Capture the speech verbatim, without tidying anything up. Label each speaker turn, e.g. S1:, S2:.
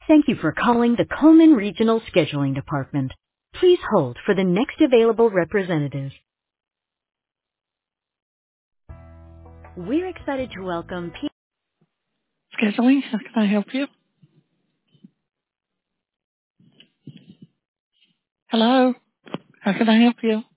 S1: Thank you for calling the Coleman Regional Scheduling Department. Please hold for the next available representative. We're excited to welcome P. Scheduling, how can I help you? Hello, how can I help you?